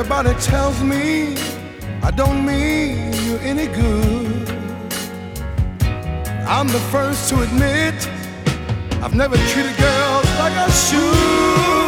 Everybody tells me I don't mean you any good. I'm the first to admit I've never treated girls like I should.